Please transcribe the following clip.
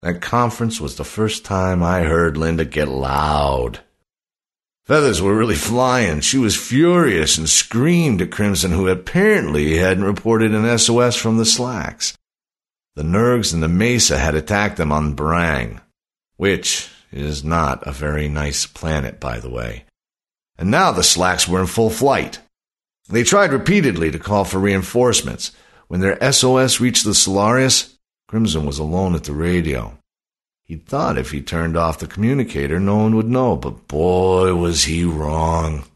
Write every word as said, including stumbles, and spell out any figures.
That conference was the first time I heard Linda get loud. Feathers were really flying. She was furious and screamed at Crimson, who apparently hadn't reported an S O S from the Slacks. The Nergs and the Mesa had attacked them on Barang, which is not a very nice planet, by the way. And now the Slacks were in full flight. They tried repeatedly to call for reinforcements. When their S O S reached the Solarius, Crimson was alone at the radio. He thought if he turned off the communicator, no one would know, but boy, was he wrong.